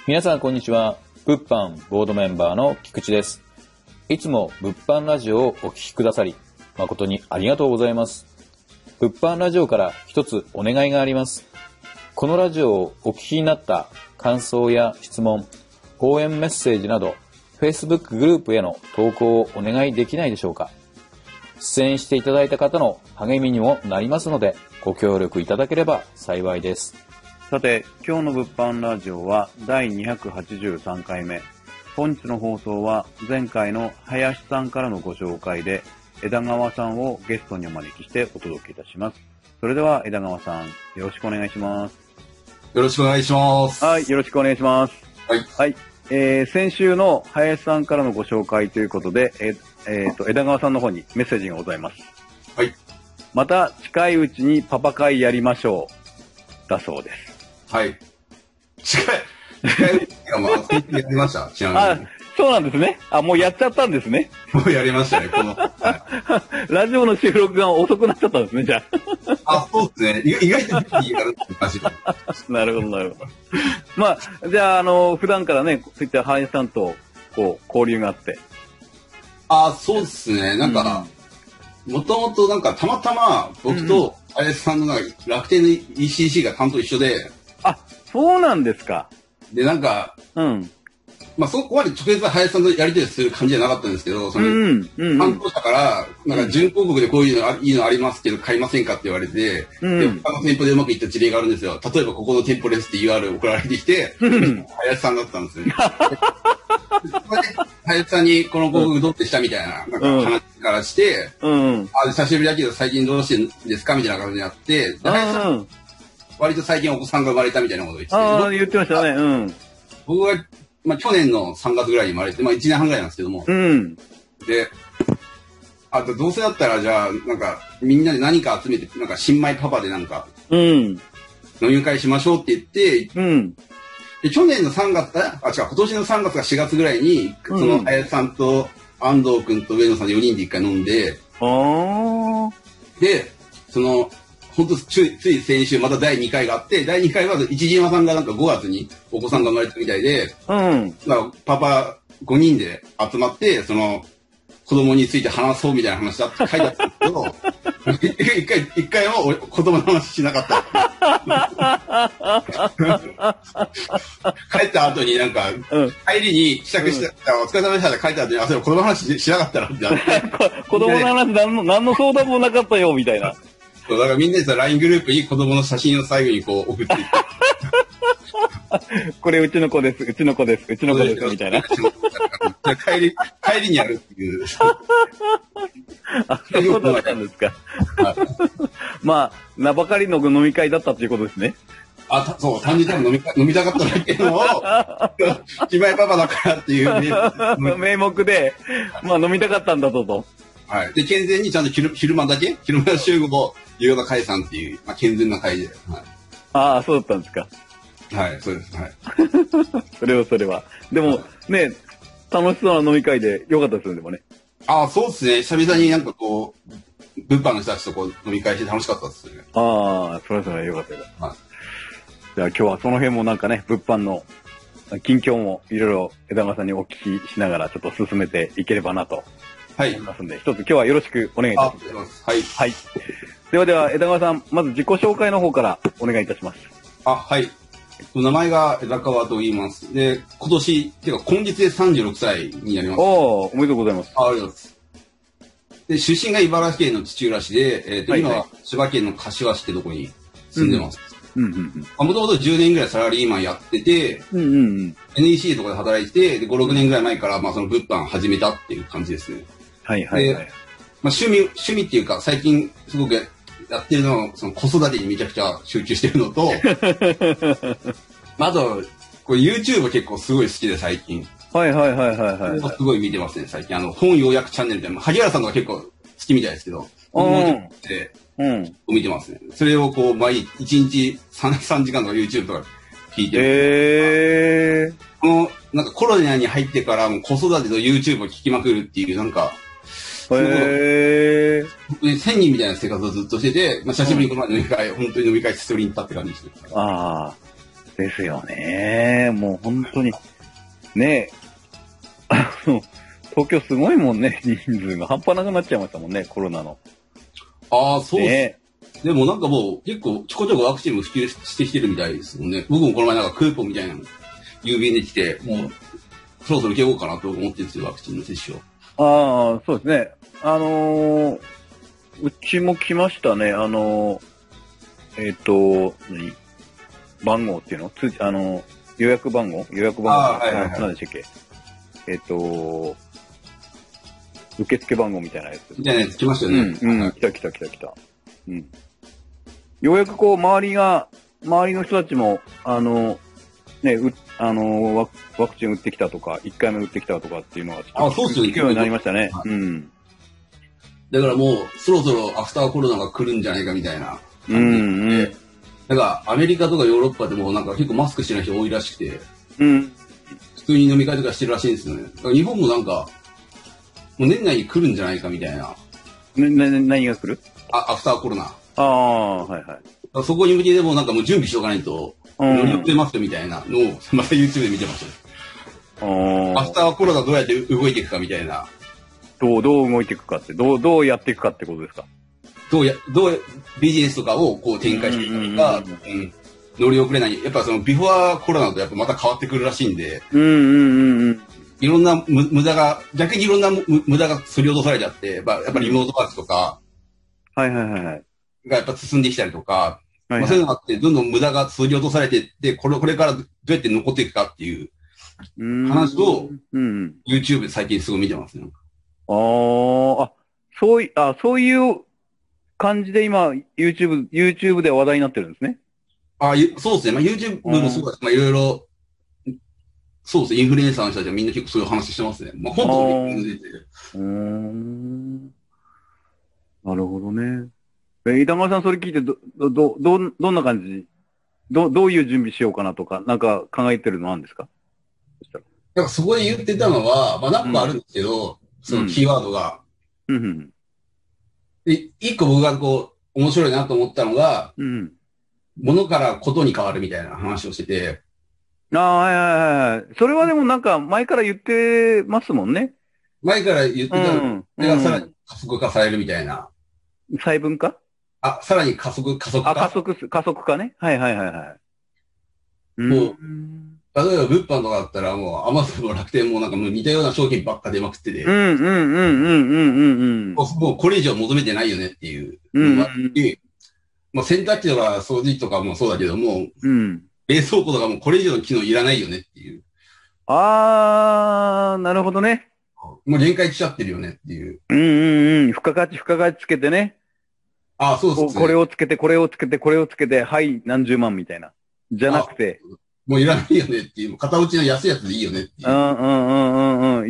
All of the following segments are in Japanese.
皆さんこんにちは。物販ボードメンバーの菊池です。いつも物販ラジオをお聞きくださり誠にありがとうございます。物販ラジオから一つお願いがあります。このラジオをお聞きになった感想や質問、応援メッセージなど Facebook グループへの投稿をお願いできないでしょうか。出演していただいた方の励みにもなりますのでご協力いただければ幸いです。 さて、今日の物販ラジオは第283回目。本日の放送は前回の林さんからのご紹介で枝川さんをゲストにお招きしてお届けいたします。それでは枝川さん、よろしくお願いします。 よろしくお願いします。 はい、よろしくお願いします。 はい。 先週の林さんからのご紹介ということで、枝川さんの方にメッセージがございます。 はい。 また近いうちにパパ会やりましょう。だそうです。 はい。近い。まあ、やりました。ちなみに。 そうなんですね。もうやっちゃったんですね。 もうやりましたね、はい、 ラジオの収録が遅くなっちゃったんですね、じゃあ。そうですね。意外といいやるって感じ。 なるほど、なるほど。まあ、じゃあ、普段からね、そういった林さんと、交流があって。 そうですね。なんか、もともとなんか、たまたま、僕と林さんの楽天の ECC が担当一緒で。 そうなんですか。 で、なんか、まあ、そこまで直接林さんとやり取りする感じじゃなかったんですけど、その、担当者から、なんか、準広告でこういうのいいのありますけど、買いませんかって言われて、で、他の店舗でうまくいった事例があるんですよ。例えば、ここの店舗ですって URL 送られてきて、林さんだったんですよね。林さんにこの広告どうってしたみたいな、なんか話からして、久しぶりだけど最近どうしてるんですかみたいな感じになって、林さん、割と最近お子さんが生まれたみたいなことを言ってて。 言ってましたね。 僕は、まあ、去年の3月ぐらいに生まれて、まあ、1年半ぐらいなんですけども。で、どうせだったら、じゃあ、なんか、みんなで何か集めて、なんか、新米パパでなんか、飲み会しましょうって言って、で、去年の3月、今年の3月か4月ぐらいに、その、林さんと安藤くんと上野さんで4人で1回飲んで、で、その、本当つい先週また第2回があって、第2回は市島さんがなんか5月にお子さんが生まれたみたいで、パパ5人で集まって、その子供について話そうみたいな話だって書いてあったんですけど、一回も子供の話しなかった。帰った後になんか、帰りに支度して、お疲れ様でしたって帰った後に、それ子供の話しなかったらって子供の話何の相談もなかったよみたいな。 だからみんなでさ、LINE グループに子供の写真を最後にこう送っていって。 これうちの子です、うちの子です、うちの子です、みたいな。 帰りにやるっていう。 そういうことだったんですか。まあ、名ばかりの飲み会だったっていうことですね。 そう、単純に飲みたかっただけのを、姉妹パパだからっていう名目で、まあ飲みたかったんだと。 はい。で、健全にちゃんと昼間集合を夕方解散っていう、まあ、健全な会で。 はい、そうだったんですか。 はい、そうです。はい。 それは。でも、ね、楽しそうな飲み会でよかったですよ、でもね。 そうですね。久々になんかこう、物販の人たちと飲み会して楽しかったですね。 それよかったよ。はい。じゃあ今日はその辺もなんかね、物販の近況もいろいろ枝川さんにお聞きしながらちょっと進めていければなと。はい。ますんで、一つ今日はよろしくお願いいたします。 はい。 はい。では、枝川さん、まず自己紹介の方からお願いいたします。 はい。名前が枝川と言います。で、今月で36歳になります。 おめでとうございます。 ありがとうございます。で、出身が茨城県の土浦市で、今は千葉県の柏市ってとこに住んでます。もともと10年ぐらいサラリーマンやってて、NEC とかで働いて、で、5、6年ぐらい前から、まあ、その物販始めたっていう感じですね。 まあ、 趣味っていうか、最近すごくやってるのは、その子育てにめちゃくちゃ集中してるのと、あと、これ YouTube 結構すごい好きで最近。すごい見てますね、最近。本要約チャンネルみたいな、萩原さんとか結構好きみたいですけど、見てますね。それをこう、1日3時間とか YouTube とか聞いてなんかコロナに入ってからも子育てと YouTube を聞きまくるっていう、なんか、1000人みたいな生活をずっとしてて、まあ、久しぶりにこの前本当に飲み会してそれに行ったって感じですね。 ですよね。もう本当に。ね東京すごいもんね、人数が半端なくなっちゃいましたもんね、コロナの。 ああ、そうです。でもなんかもう結構ちょこちょこワクチンも普及してきてるみたいですもんね。僕もこの前なんかクーポンみたいなの郵便で来て、もうそろそろ受けようかなと思ってるんですよ、ワクチンの接種を。 ああ、そうですね。うちも来ましたね。番号っていうの予約番号何でしたっけ受付番号みたいなやつ。 みたいなやつ来ましたよね。 来た。うん。ようやくこう、周りの人たちも、ワクチン打ってきたとか、1回目打ってきたとかっていうのが、 そうっすよね。 聞くようになりましたね。 うん。だからもう、そろそろアフターコロナが来るんじゃないかみたいな感じで。だからアメリカとかヨーロッパでもなんか結構マスクしてない人多いらしくて、普通に飲み会とかしてるらしいんですよね。だから日本もなんか、もう年内に来るんじゃないかみたいな。 何が来る？ アフターコロナ。 はい。 そこに向けてもなんかもう準備しておかないと、乗り遅れますよみたいなのを、また YouTube で見てましたね。アフターコロナどうやって動いていくかみたいな。 どう動いていくかって、どうやっていくかってことですか？ どうビジネスとかをこう展開していくか、乗り遅れない。やっぱそのビフォーコロナとやっぱまた変わってくるらしいんで、いろんな無駄が、逆にいろんな無駄がすり落とされちゃって、やっぱりリモートワークとか、がやっぱ進んできたりとか、そういうのがあって、どんどん無駄がすり落とされていって、これからどうやって残っていくかっていう話を、YouTube で最近すごい見てますね。 そういう感じで今、YouTube で話題になってるんですね。 そうですね。YouTube もそうです。いろいろ、そうですね。インフルエンサーの人たちはみんな結構そういう話してますね。本当に出てる。 なるほどね。板川さんそれ聞いてどんな感じどういう準備しようかなとか、なんか考えてるのあるんですか？ そこで言ってたのは、何個あるんですけど、そのキーワードが。一個僕が面白いなと思ったのが、物からことに変わるみたいな話をしてて。 はい。それはでもなんか前から言ってますもんね。 前から言ってたのがさらに加速化されるみたいな。 細分化？ さらに加速化。 加速化ね。はい。 例えば物販とかだったらもうアマゾンも楽天もなんかもう似たような商品ばっか出まくってて。もうこれ以上求めてないよねっていうのがあって、洗濯機とか掃除機とかもそうだけども、冷蔵庫とかもこれ以上の機能いらないよねっていう。 なるほどね。 もう限界来ちゃってるよねっていう。 付加価値つけてね。 そうですね。 これをつけて、はい、何十万みたいな。じゃなくて。 もういらないよねっていう。片打ちの安いやつでいいよねっていう。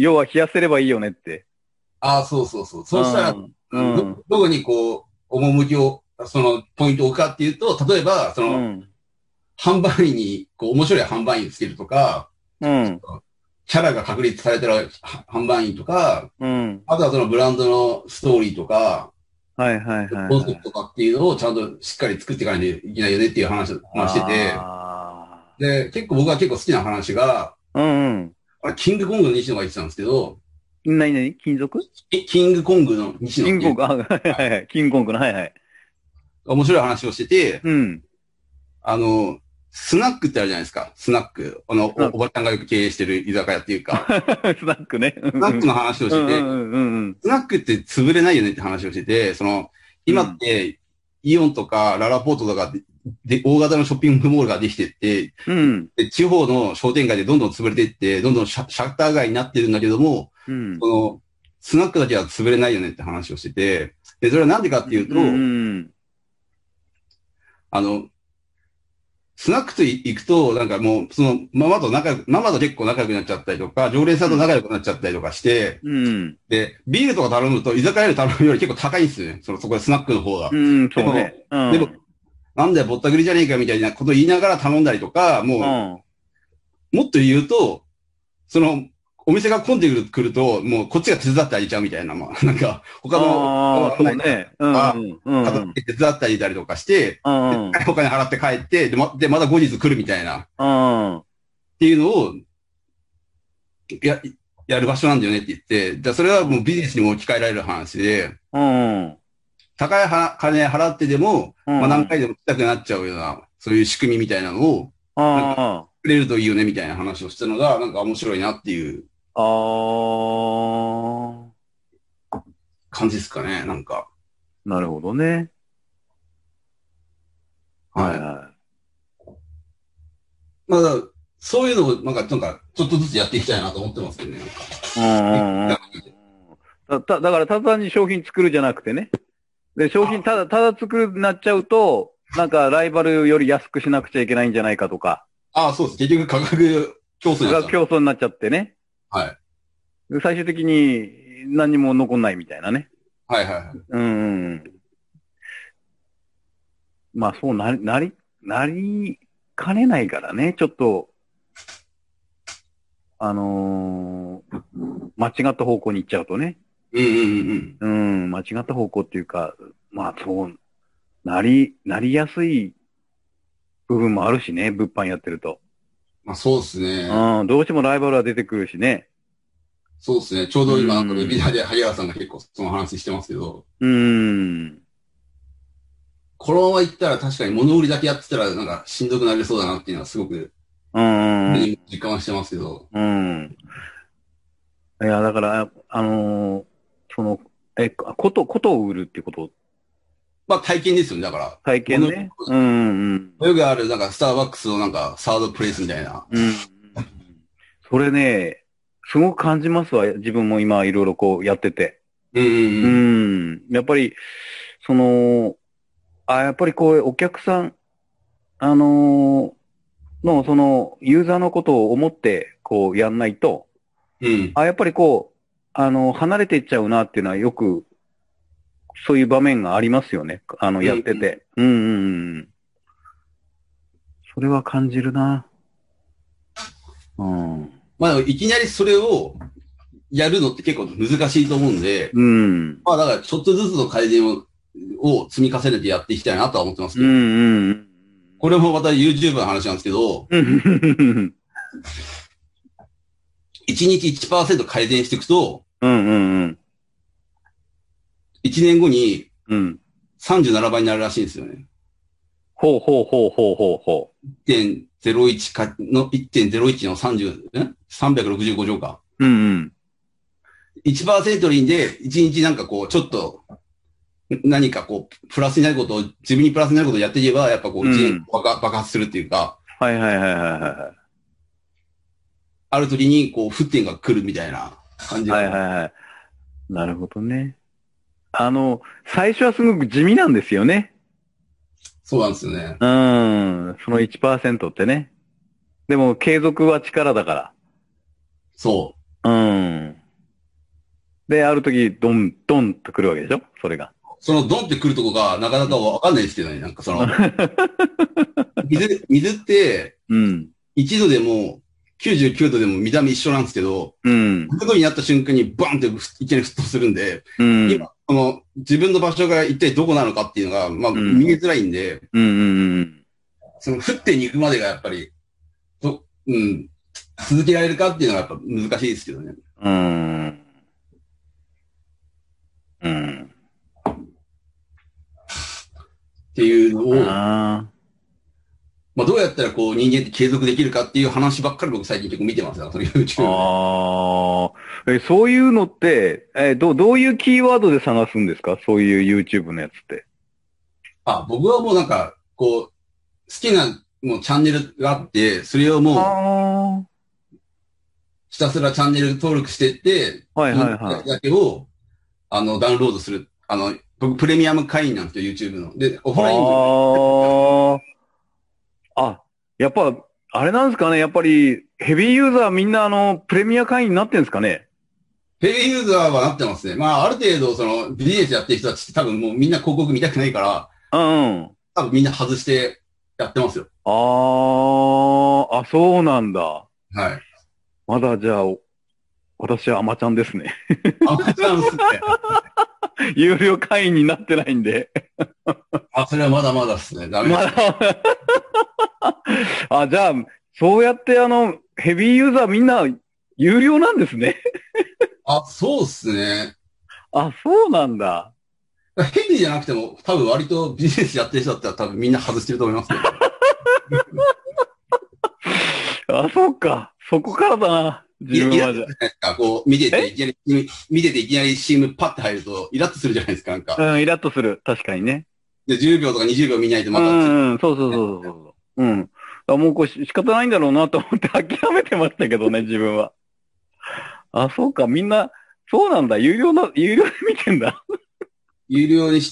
要は冷やせればいいよねって。 そう。そうしたら、どこに趣を、ポイントを置くかっていうと、例えば、販売員に、面白い販売員をつけるとか、キャラが確立されてる販売員とか、あとはブランドのストーリーとか、コンセプトとかっていうのをちゃんとしっかり作っていかないといけないよねっていう話をしてて、で、僕は結構好きな話が、キングコングの西野が言ってたんですけど、 何金属？ キングコングの西野。 キングコングの、 面白い話をしてて、スナックってあるじゃないですか。スナック。おばちゃんがよく経営してる居酒屋っていうか。 スナックね。 スナックの話をしてて、スナックって潰れないよねって話をしてて、今って、イオンとかララポートとかで、大型のショッピングモールができてって、で地方の商店街でどんどん潰れていって、どんどんシャッター街になってるんだけども、スナックだけは潰れないよねって話をしてて、で、それはなんでかっていうと、スナックと行くと、なんかもう、ママと結構仲良くなっちゃったりとか、常連さんと仲良くなっちゃったりとかして、で、ビールとか頼むと、居酒屋で頼むより結構高いんですよね。そこでスナックの方が。 そうね。 でも、なんだよ、ぼったくりじゃねえかみたいなことを言いながら頼んだりとか、もっと言うと、 お店が混んでくると、もうこっちが手伝ってあげちゃうみたいな、まあ、なんか、他の、 そうね。 片付け手伝ってあげたりとかして、お金払って帰って、で、また後日来るみたいな、っていうのを、やる場所なんだよねって言って、じゃあそれはもうビジネスにも置き換えられる話で、高い金払ってでも、まあ何回でも来たくなっちゃうような、そういう仕組みみたいなのを、なんか、くれるといいよねみたいな話をしたのが、なんか面白いなっていう。感じですかね、なんか。 なるほどね。 はい。まあ、そういうのを、なんか、ちょっとずつやっていきたいなと思ってますけどね、なんか。だから、ただ単に商品作るじゃなくてね。で、商品ただ作るになっちゃうと、なんか、ライバルより安くしなくちゃいけないんじゃないかとか。 そうです。結局、価格競争になっちゃう。 競争になっちゃってね。 はい。 で最終的に何にも残んないみたいなね。 はいはいはい。 まあ、そうなりかねないからね、ちょっと、間違った方向に行っちゃうとね。間違った方向っていうか、まあ、そう、なりやすい部分もあるしね、物販やってると。 まあ、そうですね。 どうしてもライバルは出てくるしね。 そうですね。ちょうど今、ウェビナーで萩原さんが結構その話してますけど。このまま行ったら確かに物売りだけやってたらなんかしんどくなりそうだなっていうのはすごく、実感はしてますけど。 いや、だから、ことを売るってこと。 まあ体験ですよね、だから。 体験ね。 よくある、なんかスターバックスのなんかサードプレイスみたいな。 それね、すごく感じますわ。自分も今いろいろこうやってて。やっぱり、やっぱりこう、お客さん、の、ユーザーのことを思って、こう、やんないと、やっぱりこう、離れていっちゃうなっていうのはよく、そういう場面がありますよね。やってて。それは感じるな。 まあ、いきなりそれをやるのって結構難しいと思うんで、まあ、だからちょっとずつの改善を積み重ねてやっていきたいなとは思ってますけど。これもまた YouTube の話なんですけど、1日 1% 改善していくと、1年後に37倍になるらしいんですよね。 ほう。 1.01 かの、1.01 の365乗か。1% でいいんで、1日なんかこう、ちょっと、何かこう、プラスになることを、自分にプラスになることをやっていけば、やっぱこう、1年爆発するっていうか。ある時に、こう、沸点が来るみたいな感じ。 なるほどね。最初はすごく地味なんですよね。 そうなんですよね。 その 1% ってね。でも、継続は力だから。 そう。 で、ある時、ドンと来るわけでしょそれが。 そのドンって来るとこが、なかなかわかんないですけどね。なんかその、水って、1度でも、99度でも見た目一緒なんですけど、100度になった瞬間にバンっていきなり沸騰するんで、今、自分の場所が一体どこなのかっていうのが、まあ、見えづらいんで、その沸点に行くまでがやっぱり、続けられるかっていうのがやっぱ難しいですけどね。っていうのを、まあ、どうやったらこう人間って継続できるかっていう話ばっかり僕最近結構見てますよ、その YouTube で。そういうのって、どういうキーワードで探すんですかそういう YouTube のやつって。 僕はもうなんか、こう、好きなもうチャンネルがあって、それをもう、ひたすらチャンネル登録してって、だけを、ダウンロードする。僕、プレミアム会員なんですよ、YouTube の。で、オフラインやっぱ、あれなんですかねやっぱり、ヘビーユーザーみんなプレミア会員になってんですかねヘビーユーザーはなってますね。まあ、ある程度、ビジネスやってる人たちって多分もうみんな広告見たくないから、多分みんな外してやってますよ。 そうなんだ。 はい。 まだじゃあ、 私はアマちゃんですね。 アマちゃんっすね。 有料会員になってないんで。 それはまだまだっすね。ダメです、ね。 じゃあ、そうやってヘビーユーザーみんな有料なんですね。 そうっすね。 そうなんだ。 ヘビーじゃなくても、多分割とビジネスやってる人だったら多分みんな外してると思いますけど。 そうか。そこからだな。自分はじゃ。 こう、見てていきなり CM パッて入ると、イラッとするじゃないですか、なんか。 イラッとする。確かにね。 で、10秒とか20秒見ないとまた。 そう。もうこれ仕方ないんだろうなと思って諦めてましたけどね、自分は。そうか。みんな、そうなんだ。有料で見てんだ。 有料にして、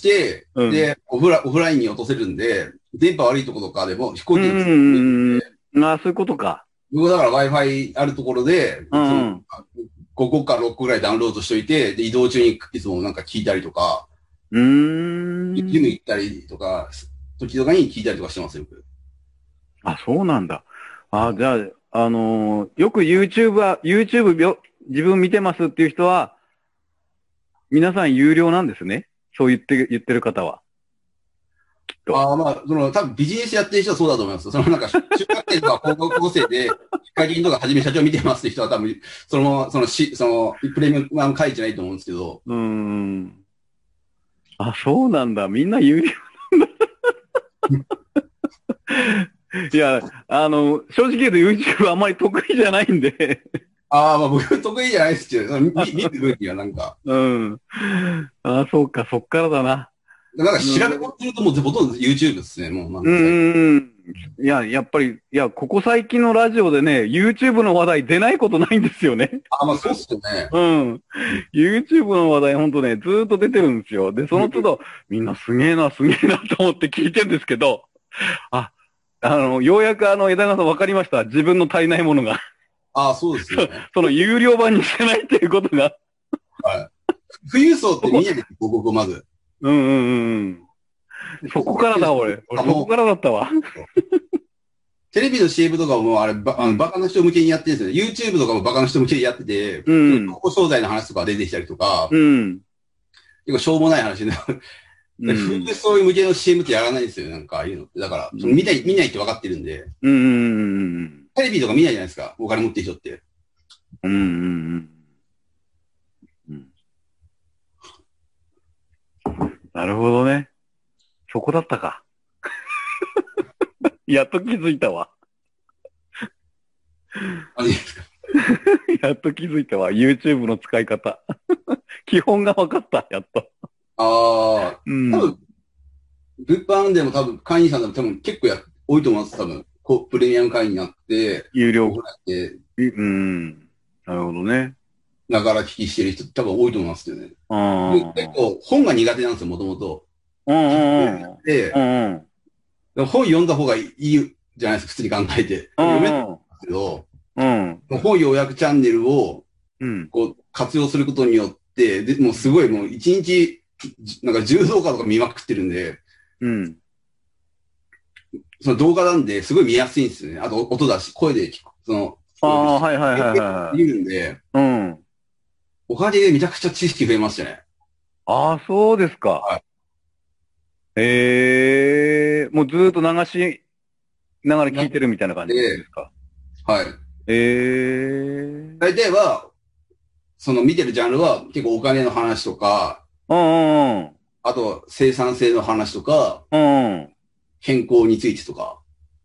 で、オフラインに落とせるんで、電波悪いところとかでも飛行機にそういうことか。 僕だから Wi-Fi あるところで、5個か6個ぐらいダウンロードしといて、で、移動中にいつもなんか聞いたりとか、ジム行ったりとか、時とかに聞いたりとかしてますよ。 そうなんだ。じゃあ、よく YouTube 自分見てますっていう人は、皆さん有料なんですね。そう言ってる方は。 多分ビジネスやってる人はそうだと思います。中学生とか高校生で、ヒカキンとかはじめ社長見てますって人は多分、プレミアム会員じゃないと思うんですけど。 そうなんだ。みんな有料なんだ。いや、正直言うと YouTube あんまり得意じゃないんで。 僕得意じゃないですけど、見る分にはなんか。 そうか、そっからだな。 調べ込んでるともうほとんど YouTube ですね、もういや、やっぱり、ここ最近のラジオでね、YouTube の話題出ないことないんですよね。 そうっすよね。 YouTube の話題ほんとね、ずーっと出てるんですよ。で、その都度、みんなすげえなと思って聞いてるんですけど、ようやく枝川さん分かりました。自分の足りないものが。 そうですよね。 その有料版にしてないっていうことが。 はい。富裕層って見えないです、広告まず。 そこからだ、俺そこからだったわ。 テレビの CM とかもバカな人向けにやってるんですよね。YouTube とかもバカな人向けにやってて、高商材の話とか出てきたりとか、結構しょうもない話で、富裕層向けの CM ってやらないんですよ、なんかああいうのって。だから、見ないって分かってるんで。テレビとか見ないじゃないですか、お金持ってる人って。 なるほどね。そこだったか。やっと気づいたわ。やっと気づいたわ。YouTube の使い方。基本が分かった、やっと。 多分、物販でも会員さんでも結構多いと思います、多分。プレミアム会員になって、 有料。なるほどね。 ながら聞きしてる人多分多いと思いますよね。結構本が苦手なんですよ、もともと。で、本読んだ方がいいじゃないですか、普通に考えて。読めないんですけど、本要約チャンネルを活用することによって、でもうすごいもう1日、なんか10動画とか見まくってるんで、その動画なんで、すごい見やすいんですよね。あと、音だし、声で聞く。見るんで、おかげでめちゃくちゃ知識増えましたね。 そうですか。 はい。 もうずーっと流しながら聞いてるみたいな感じですか。 はい。大体は、見てるジャンルは結構お金の話とか、あと生産性の話とか、健康についてとか。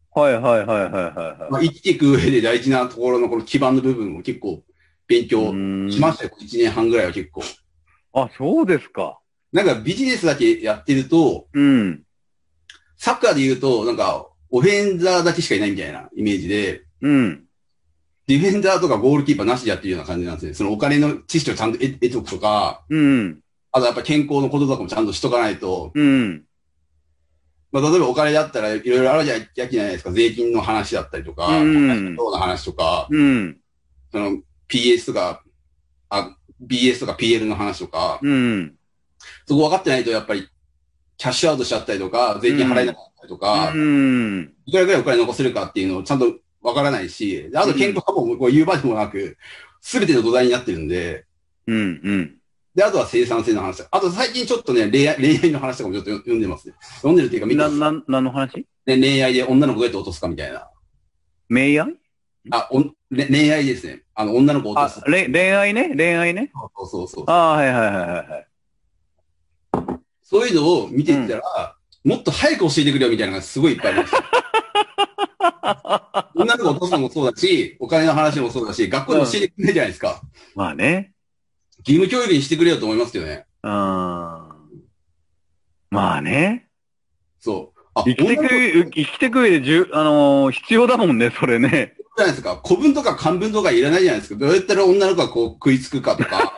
生きていく上で大事なところのこの基盤の部分を結構勉強しましたよ。1年半ぐらいは結構。 そうですか。 なんかビジネスだけやってると、サッカーで言うと、なんか、オフェンダーだけしかいないみたいなイメージで、ディフェンダーとかゴールキーパーなしでやってるような感じなんですね。そのお金の知識をちゃんと得とくとか、あとやっぱ健康のこととかもちゃんとしとかないと、例えばお金だったらいろいろあるじゃないですか。税金の話だったりとか、そうな話とか、その PS とか、BS とか PL の話とか、そこ分かってないとやっぱりキャッシュアウトしちゃったりとか、税金払えなかったりとか、いくらぐらいお金残せるかっていうのをちゃんと分からないし、あと健康もこう言う場でもなく、 すべての土台になってるんで、 うんうん。 で、あとは生産性の話。あと最近ちょっとね、恋愛の話とかもちょっと読んでますね。読んでるっていうか見てます。 何の話？ ね、恋愛で女の子どうやって落とすかみたいな。 恋愛？ 恋愛ですね。女の子を落とす。 恋愛ね。 そう。 はいはい。 そういうのを見ていったら、もっと早く教えてくれよみたいなのがすごいいっぱいありました。女の子を落とすのもそうだし、お金の話もそうだし、学校で教えてくれないじゃないですか。 まあね。 義務教育にしてくれよと思いますよね。 まあね。 そう。 生きてく上で必要だもんね、それね。 じゃないですか。古文とか漢文とかいらないじゃないですか。どうやったら女の子がこう食いつくかとか。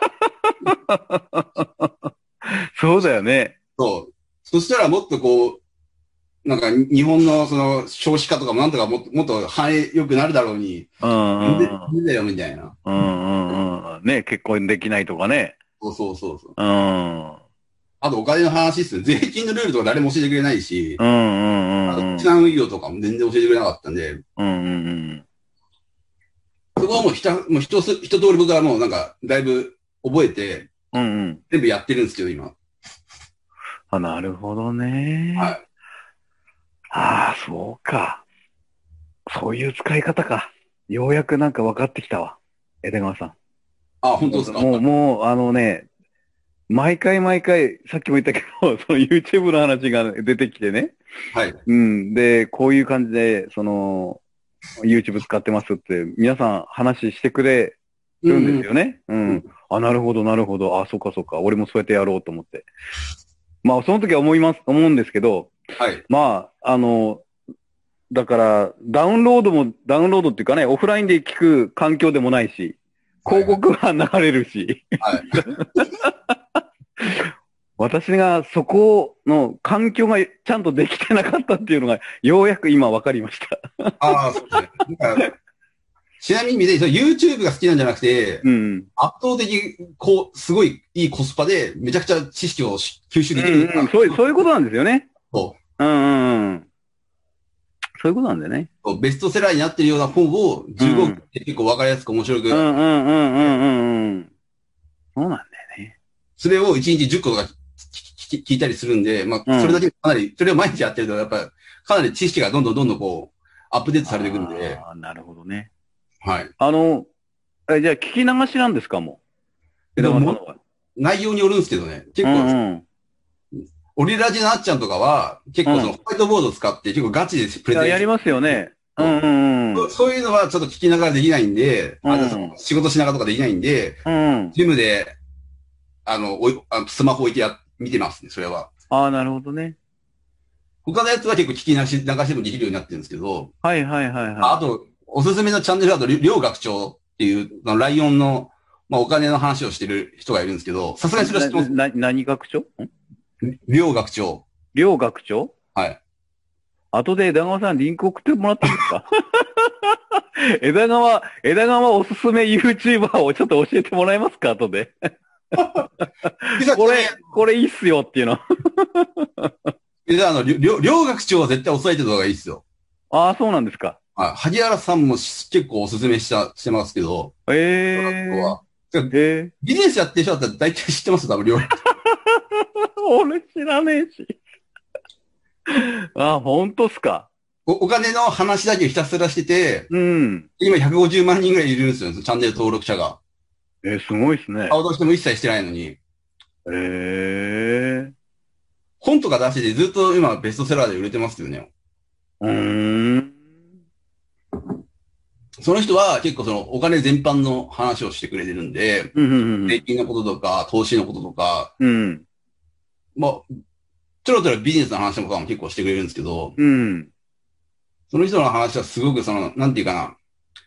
そうだよね。 そう。そしたらもっとこう、なんか日本のその少子化とかもなんとかもっと繁栄良くなるだろうに。なんでだよみたいな。 ね、結婚できないとかね。 そう。あとお金の話ですよ。税金のルールとか誰も教えてくれないし。あと、資産運用とかも全然教えてくれなかったんで。そこはもう一通り僕はもうなんか、だいぶ覚えて、全部やってるんですけど、今。 なるほどね。 はい。 ああ、そうか。そういう使い方か。ようやくなんか分かってきたわ。枝川さん。 本当ですか？ もう、毎回、さっきも言ったけど、その YouTube の話が出てきてね。 はい。 で、こういう感じで、YouTube 使ってますって、皆さん話してくれるんですよね。なるほど。そっか。俺もそうやってやろうと思って。まあ、その時は思うんですけど、 はい。 まあ、だから、ダウンロードっていうかね、オフラインで聞く環境でもないし、広告は流れるし。はい。私がそこの環境がちゃんとできてなかったっていうのが、ようやく今分かりました。 そうですね。ちなみに、YouTube が好きなんじゃなくて、圧倒的、すごいいいコスパで、めちゃくちゃ知識を吸収できる。 そういうことなんですよね。 そういうことなんだよね。 ベストセラーになってるような本を15分で結構分かりやすく面白く。そうなんだよね。 それを1日10個とか聞いたりするんで、まあ、それだけかなり、それを毎日やってると、やっぱり、かなり知識がどんどんこう、アップデートされていくんで。 なるほどね。 はい。 じゃあ聞き流しなんですかもう。 内容によるんですけどね。結構、オリラジのあっちゃんとかは、結構そのホワイトボードを使って結構ガチでプレゼンやりますよね。 そういうのはちょっと聞きながらできないんで、仕事しながらとかできないんで、ジムで、スマホ置いて見てますね、それは。 なるほどね。 他のやつは結構聞き流しでもできるようになってるんですけど。 はい。 あと、おすすめのチャンネルだと、両学長っていう、ライオンの、まあ、お金の話をしてる人がいるんですけど、さすがにそれは知ってます。 何学長？ 両学長。 両学長？ はい。 後で枝川さんリンク送ってもらっていいですか？枝川おすすめ YouTuber をちょっと教えてもらえますか後で。これいいっすよっていうの。 両学長は絶対押さえてた方がいいっすよ。 そうなんですか。 萩原さんも結構おすすめしてますけど。ビジネスやってる人だったら大体知ってますよ、多分両学長。 俺知らねえし。本当っすか。 お金の話だけひたすらしてて、今150万人ぐらいいるんですよ、チャンネル登録者が。 すごいっすね。 顔としても一切してないのに。本とか出しててずっと今ベストセラーで売れてますよね。その人は結構そのお金全般の話をしてくれてるんで、税金のこととか、投資のこととか、まあ、ちょろちょろビジネスの話とかも結構してくれるんですけど、その人の話はすごくなんていうかな、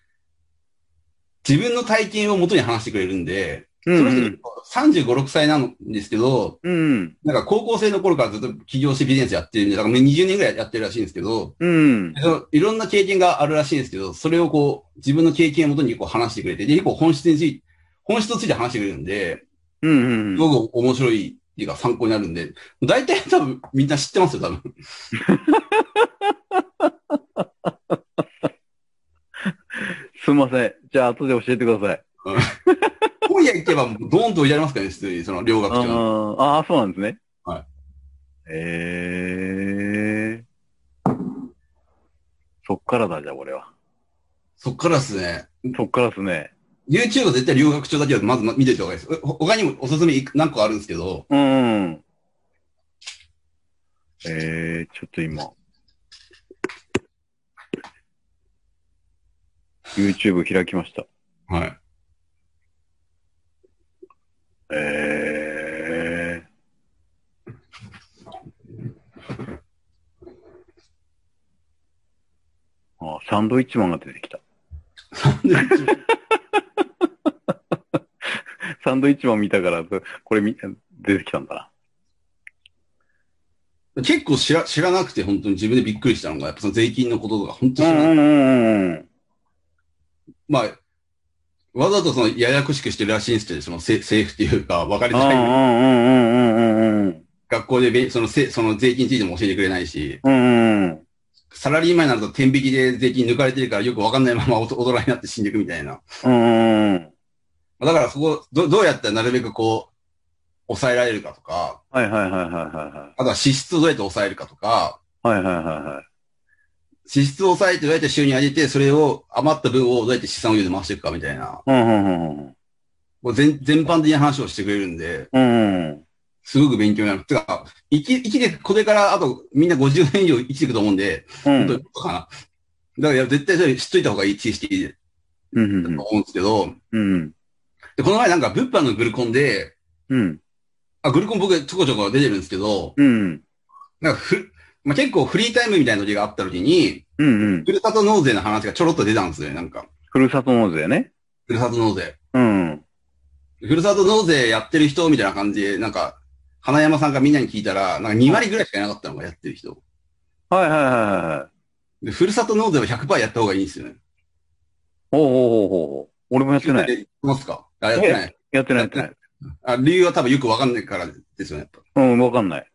自分の体験を元に話してくれるんで、その人35、6歳なんですけど、なんか高校生の頃からずっと起業してビジネスやってるんで、だから20年ぐらいやってるらしいんですけど、いろんな経験があるらしいんですけど、それをこう、自分の経験を元にこう話してくれて、で、結構本質について話してくれるんで、すごく面白いっていうか参考になるんで、大体多分みんな知ってますよ、多分。 すみません。じゃあ後で教えてください。 本屋行けばドーンと置いてありますからね、普通に、その、両学長。 ああ、そうなんですね。 はい。 そっからだ、じゃあ、俺は。 そっからっすね。 そっからっすね。 YouTube 絶対両学長だけはまず見ておいた方がいいです。他にもおすすめ何個あるんですけど。 うん。ちょっと今。YouTube 開きました。 はい。サンドイッチマンが出てきた。サンドイッチマン見たから、これ出てきたんだな。結構知らなくて本当に自分でびっくりしたのが、やっぱその税金のこととか本当に知らない。まあ、わざとそのややこしくしてるらしいんですけど、その政府っていうか分かりづらい。学校でその税金についても教えてくれないし、サラリーマンになると天引きで税金抜かれてるからよく分かんないまま大人になって死んでいくみたいな。だからそこ、どうやったらなるべくこう、抑えられるかとか、あとは支出をどうやって抑えるかとか、支出を抑えてどうやって収入上げて、それを余った分をどうやって資産運用で回していくかみたいな。もう全般的な話をしてくれるんで、すごく勉強になる。てか、生きて、これからあとみんな50年以上生きていくと思うんで、本当にかな。だから絶対それ知っといた方がいい知識だと思うんですけど、で、この前なんか物販のグルコンで、グルコン僕ちょこちょこ出てるんですけど、なんかまあ、結構フリータイムみたいな時があった時に、ふるさと納税の話がちょろっと出たんですよね、なんか。 ふるさと納税ね。 ふるさと納税。ふるさと納税やってる人みたいな感じで、なんか、花山さんがみんなに聞いたら、なんか2割ぐらいしかいなかったのがやってる人。で、ふるさと納税は 100% やった方がいいんですよね。 俺もやってない。 やってますか？やってない。 やってない。 理由は多分よくわかんないからですよね、やっぱ。わかんない。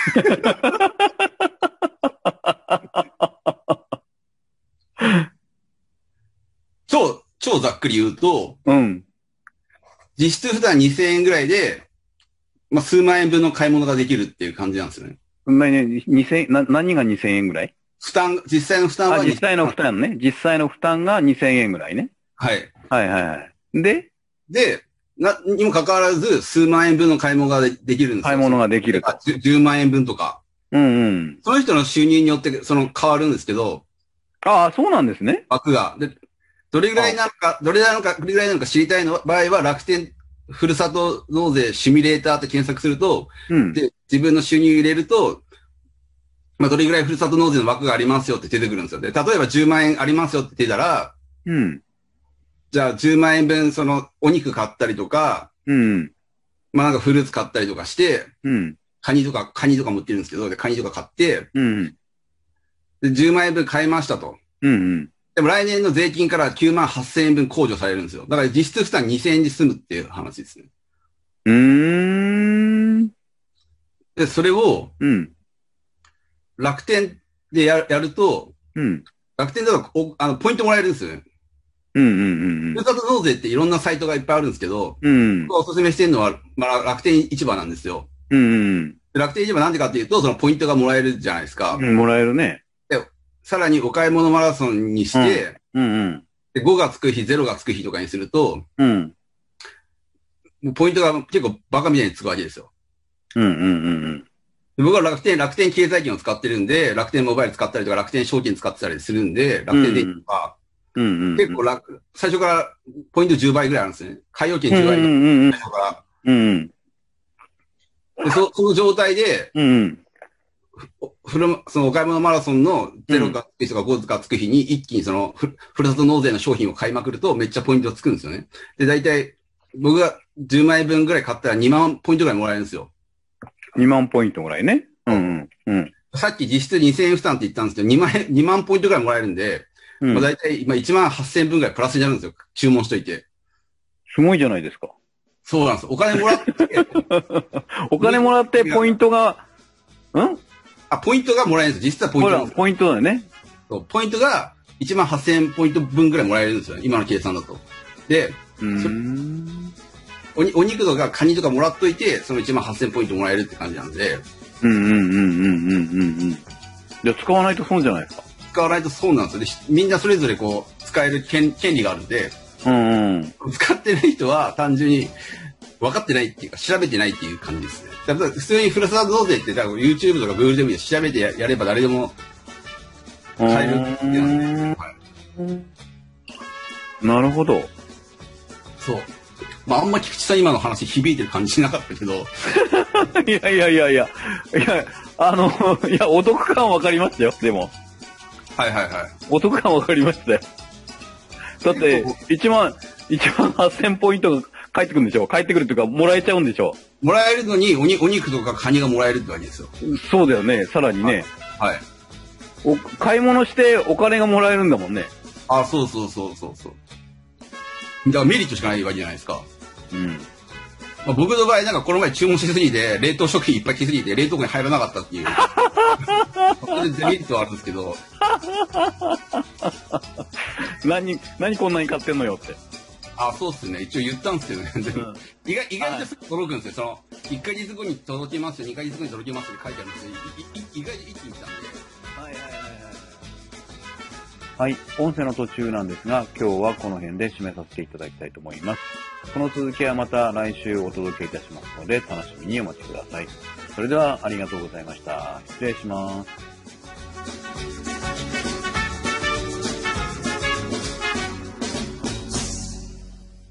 超ざっくり言うと、実質普段2000円ぐらいで、まあ、数万円分の買い物ができるっていう感じなんですよね。 何が2000円ぐらい？ 実際の負担は実際の負担ね。実際の負担が2000円ぐらいね。 はい。 で、 にもかかわらず、数万円分の買い物ができるんですよ。 買い物ができると。 10万円分とか。その人の収入によって、変わるんですけど。 ああ、そうなんですね。 枠が。で、どれぐらいなのか知りたいの場合は、楽天、ふるさと納税シミュレーターって検索すると、で、自分の収入入れると、まあ、どれぐらいふるさと納税の枠がありますよって出てくるんですよ。で、例えば10万円ありますよって出たら、じゃあ10万円分、お肉買ったりとか、まあなんかフルーツ買ったりとかして、カニとか持ってるんですけど、で、カニとか買って、で、10万円分買いましたと。でも来年の税金から9万8000円分控除されるんですよ。だから実質負担2000円で済むっていう話ですね。で、それを、楽天でやると、楽天ではポイントもらえるんですよね。ふるさと納税っていろんなサイトがいっぱいあるんですけど、僕がおすすめしてるのは、まあ、楽天市場なんですよ。楽天市場なんでかっていうと、そのポイントがもらえるじゃないですか。 もらえるね。 で、さらにお買い物マラソンにして、で5がつく日、0がつく日とかにすると、もうポイントが結構バカみたいにつくわけですよ。僕は楽天経済圏を使ってるんで、楽天モバイル使ったりとか、楽天証券使ってたりするんで、楽天電気とか、結構最初からポイント10倍ぐらいあるんですね。買い預金10倍ぐらい。最初から。で、その状態で、そのお買い物マラソンの0がつく日とか5がつく日に一気にふるさと納税の商品を買いまくるとめっちゃポイントがつくんですよね。で、大体、僕が10万円分ぐらい買ったら2万ポイントぐらいもらえるんですよ。 2万ポイントぐらいね。 さっき実質2000円負担って言ったんですけど、2万ポイントぐらいもらえるんで、まあ大体今1万8000円分ぐらいプラスになるんですよ。注文しといて。 すごいじゃないですか。 そうなんです。お金もらって。 お金もらってポイントが、 ポイントがもらえるんです。実質はポイントなんです。 ポイントだよね。 そう、ポイントが1万8000円ポイント分ぐらいもらえるんですよね。今の計算だと。で、 お肉とかカニとかもらっといて、その1万8000ポイントもらえるって感じなんで。 じゃあ使わないと損じゃないですか。 使わないと損なんですよ。みんなそれぞれこう、使える権利があるんで、使ってない人は単純に分かってないっていうか、調べてないっていう感じですね。だから普通にふるさと納税って、だから YouTube とか Google でもいいです。調べてやれば誰でも買えるってなんで。 なるほど。 そう。まあ、あんま菊池さん今の話響いてる感じしなかったけど。 いや、お得感わかりましたよ、でも。 はい。 お得感わかりましたよ。だって、1万8000ポイントが返ってくるんでしょ？返ってくるっていうか、もらえちゃうんでしょ？ もらえるのにお肉とかカニがもらえるってわけですよ。 そうだよね、さらにね。 はい。 買い物してお金がもらえるんだもんね。 あ、そう。だからメリットしかないわけじゃないですか。まあ、僕の場合なんかこの前注文しすぎて、冷凍食品いっぱい来すぎて、冷凍庫に入らなかったっていう。それでデメリットはあるんですけど。 何こんなに買ってんのよって。 あ、そうっすね。一応言ったんですけどね。意外とすぐ届くんですよ。1ヶ月後に届きますよ、2ヶ月後に届きますって書いてあるんですよ。意外と一気に来たんで。 はい。音声の途中なんですが、今日はこの辺で締めさせていただきたいと思います。この続きはまた来週お届けいたしますので、楽しみにお待ちください。それではありがとうございました。失礼します。